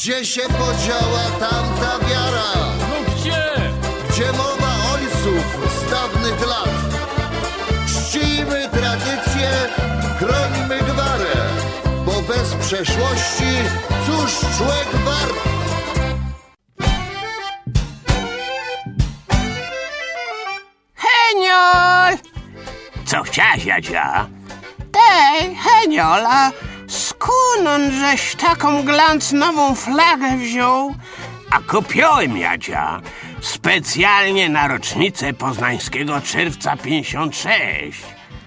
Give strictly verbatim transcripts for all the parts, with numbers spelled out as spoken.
Gdzie się podziała tamta wiara? No gdzie? Gdzie mowa ojców z dawnych lat? Czcijmy tradycję, chronimy gwarę, bo bez przeszłości cóż człowiek wart? Heniol! Co chciałaś, Jadzia? Tej, Heniol, a skąd żeś taką glancnową flagę wziął? A kupiłem, Jadzia, specjalnie na rocznicę poznańskiego czerwca pięćdziesiąt sześć.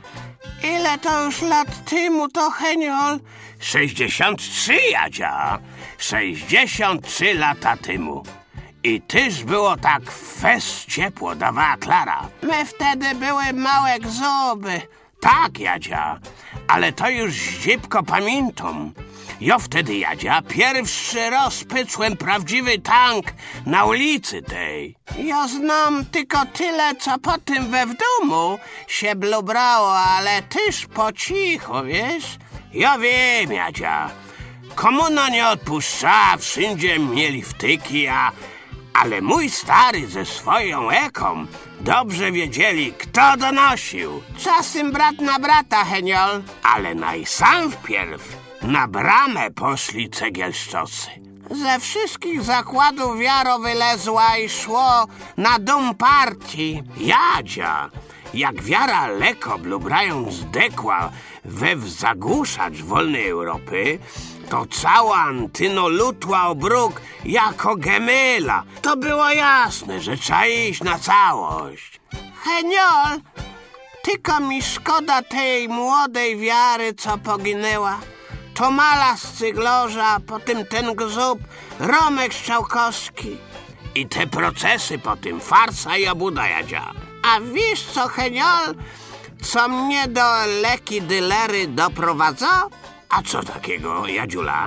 Ile to już lat temu to, Heniol? sześćdziesiąt trzy, Jadzia. sześćdziesiąt trzy lata temu. I tyż było tak fest ciepło, dawała Klara. My wtedy były małe gzoby. Tak, Jadzia, ale to już zdzipko pamiętam. Ja wtedy, Jadzia, pierwszy raz pycłem prawdziwy tank na ulicy tej. Ja znam tylko tyle, co potem we w domu się blubrało, ale tyż po cichu, wiesz? Ja wiem, Jadzia. Komuna nie odpuszczała, wszędzie mieli wtyki, a... Ale mój stary ze swoją eką dobrze wiedzieli, kto donosił. Czasem brat na brata, Heniol. Ale najsam wpierw na bramę poszli cegielszczosy. Ze wszystkich zakładów wiaro wylezła i szło na dom partii. Jadzia, jak wiara leko blubrając zdekła we w zagłuszacz wolnej Europy, to cała Antyno lutła o bruk jako gemyla. To było jasne, że trzeba iść na całość. Heniol, tylko mi szkoda tej młodej wiary, co poginęła. To Mala z Cyglorza, potem ten gzub, Romek Strzałkowski. I te procesy potem, farsa i obuda, Jadzia. A wiesz co, Heniol, co mnie do leki dylery doprowadza? A co takiego, Jadziula?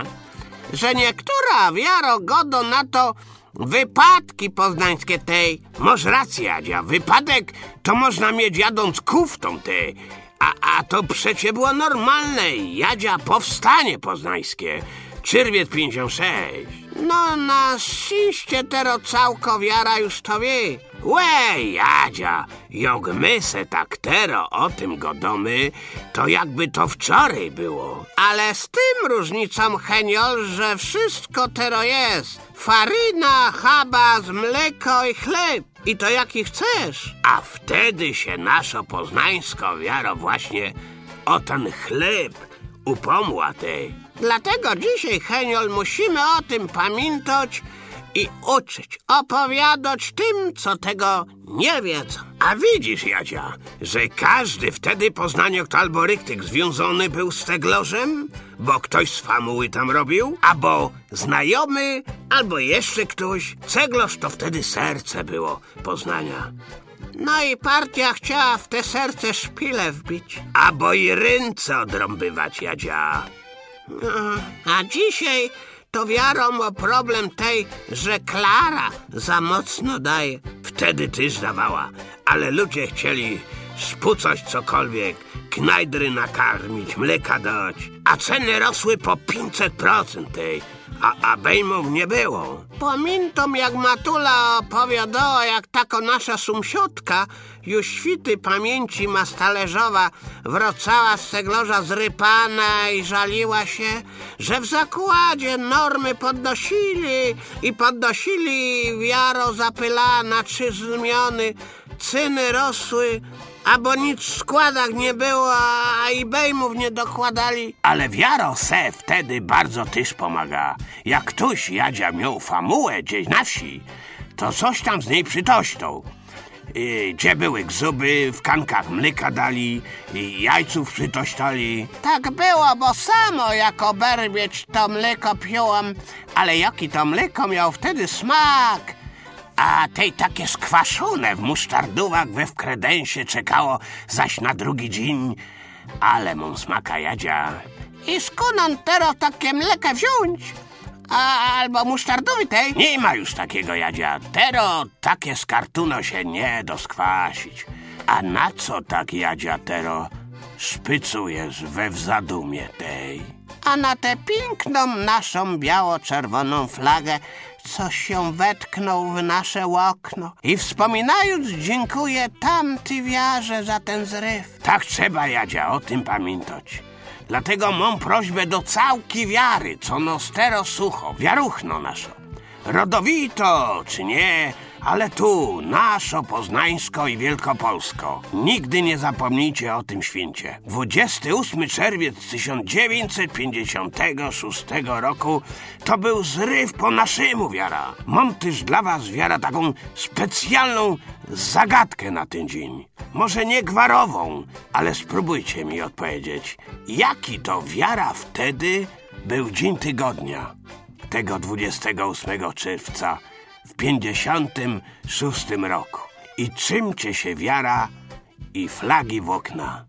Że niektóra wiaro godo na to wypadki poznańskie tej. Masz rację, Jadzia, wypadek to można mieć jadąc kuftą tej. A, a to przecie było normalne, Jadzia, powstanie poznańskie. Czerwiec pięćdziesiąt sześć. No na szczęście tero całko wiara już to wie. Łe, Jadzia, jak my se tak tero o tym godomy, to jakby to wczoraj było. Ale z tym różnicą, Heniol, że wszystko tero jest. Faryna, habas, mleko i chleb. I to jaki chcesz. A wtedy się naszo poznańsko wiaro właśnie o ten chleb upomła tej. Dlatego dzisiaj, Heniol, musimy o tym pamiętać i uczyć, opowiadać tym, co tego nie wiedzą. A widzisz, Jadzia, że każdy wtedy poznaniok albo ryktyk związany był z Ceglorzem, bo ktoś z famuły tam robił, albo znajomy, albo jeszcze ktoś. Ceglarz to wtedy serce było Poznania. No i partia chciała w te serce szpilę wbić. Albo i ręce odrąbywać, Jadzia. No, a dzisiaj to wiarą o problem tej, że Klara za mocno daje. Wtedy tyż dawała, ale ludzie chcieli spucać cokolwiek, knajdry nakarmić, mleka dać, a ceny rosły po pięćset procent tej, a, a bejmów nie było. Pamiętam, jak Matula opowiadała, jak taka nasza sąsiadka, już świty pamięci ma stalerzowa, wracała z Ceglorza zrypana i żaliła się, że w zakładzie normy podnosili i podnosili wiaro zapylała na trzy zmiany, cyny rosły, a bo nic w składach nie było, a i bejmów nie dokładali. Ale wiaro se wtedy bardzo tyż pomaga. Jak ktoś, Jadzia, miał famułę gdzieś na wsi, to coś tam z niej przytośtał. Yy, gdzie były gzuby, w kankach mleka dali, i jajców przytośtali. Tak było, bo samo jako berbieć to mleko piłam, ale jaki to mleko miał wtedy smak. A tej takie skwaszone w musztardówach we w kredensie czekało zaś na drugi dzień. Ale mam smaka, Jadzia. I skąd teraz takie mleko wziąć? A, albo musztardowy tej? Nie ma już takiego, Jadzia. Tero takie z kartuno się nie doskwasić. A na co tak, Jadzia, tero szpycujesz we w zadumie tej? a na tę piękną naszą biało-czerwoną flagę, co się wetknął w nasze okno. I wspominając, dziękuję tamty wiarze za ten zryw. Tak trzeba, Jadzia, o tym pamiętać. Dlatego mam prośbę do całki wiary, co no stero sucho, wiaruchno naszo. Rodowito czy nie, ale tu, naszo poznańsko i wielkopolsko. Nigdy nie zapomnijcie o tym święcie. dwudziestego ósmego czerwca tysiąc dziewięćset pięćdziesiątego szóstego roku to był zryw po naszemu, wiara. Mam też dla was, wiara, taką specjalną zagadkę na ten dzień. Może nie gwarową, ale spróbujcie mi odpowiedzieć. Jaki to, wiara, wtedy był dzień tygodnia? Tego dwudziestego ósmego czerwca w pięćdziesiątym szóstym roku. I czymcie się, wiara, i flagi w okna?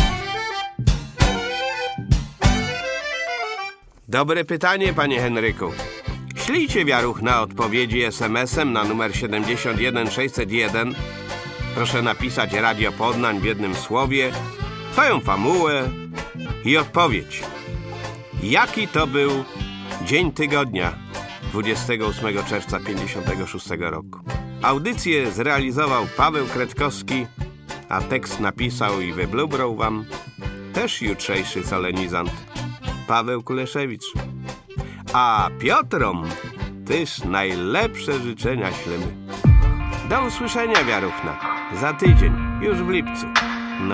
Dobre pytanie, panie Henryku. Ślijcie wiaruch na odpowiedzi es em esem na numer siedemdziesiąt jeden sześćset jeden. Proszę napisać Radio Poznań w jednym słowie, swoją famułę i odpowiedź. Jaki to był dzień tygodnia dwudziestego ósmego czerwca pięćdziesiątego szóstego roku? Audycję zrealizował Paweł Kretkowski, a tekst napisał i wyblubrał wam też jutrzejszy solenizant Paweł Kuleszewicz. A Piotrom też najlepsze życzenia ślemy. Do usłyszenia, wiaruchna, za tydzień, już w lipcu. No.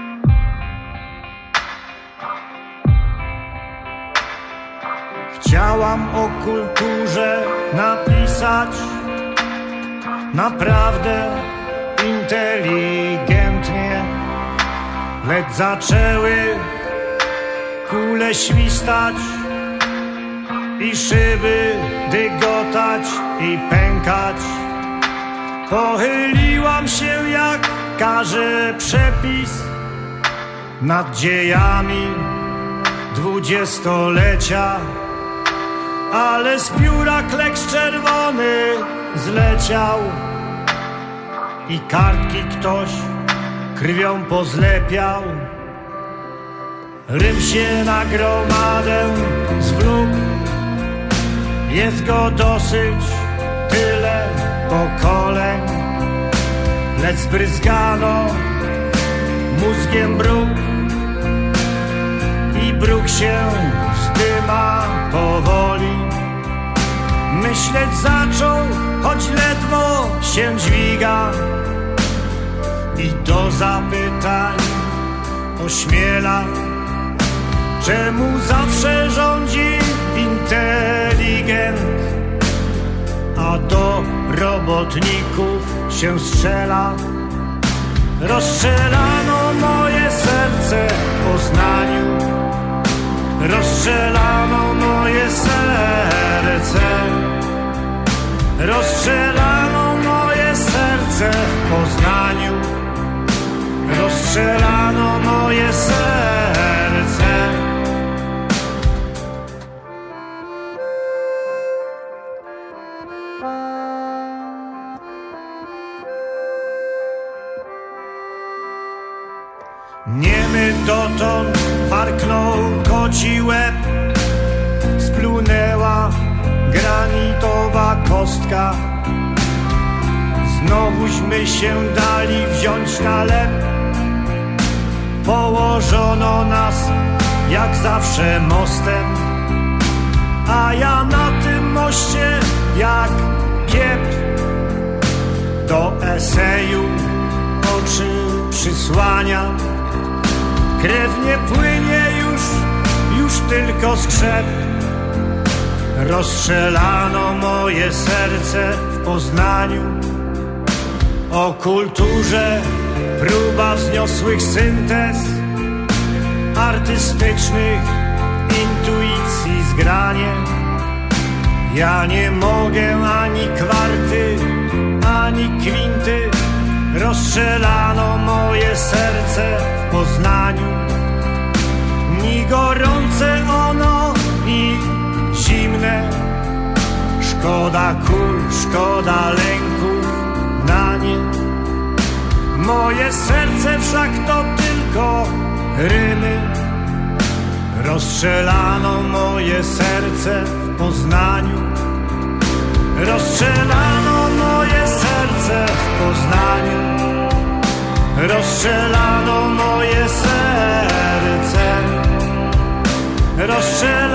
Chciałam o kulturze napisać naprawdę inteligentnie, lecz zaczęły kule świstać i szyby dygotać i pękać. Pochyliłam się, jak każe przepis, nad dziejami dwudziestolecia, ale z pióra kleks czerwony zleciał i kartki ktoś krwią pozlepiał. Rym się na gromadę zwlókł, jest go dosyć tyle pokoleń, lecz zbryzgano mózgiem bruk i bruk się wzdyma powoli. Myśleć zaczął, choć ledwo się dźwiga i do zapytań ośmiela, czemu zawsze rządzi inteligent, a do robotników się strzela. Rozstrzelano moje serce w Poznaniu, rozstrzelano moje serce, rozstrzelano moje serce w Poznaniu, rozstrzelano moje serce. Niemy dotąd parknął koci łeb, splunęła granitowa kostka. Znowuśmy się dali wziąć na lep, położono nas jak zawsze mostem, a ja na tym moście jak pieprz do eseju oczy przysłania. Krew nie płynie już, już tylko skrzep. Rozstrzelano moje serce w Poznaniu. O kulturze próba wzniosłych syntez, artystycznych intuicji zgranie. Ja nie mogę ani kwarty, ani kwinty. Rozstrzelano moje serce w Poznaniu. Ni gorące ono, ni zimne. Szkoda kul, szkoda lęków na nie. Moje serce wszak to tylko rymy. Rozstrzelano moje serce w Poznaniu. Rozstrzelano moje serce w Poznaniu. Rozstrzelano moje serce. Rozstrzelano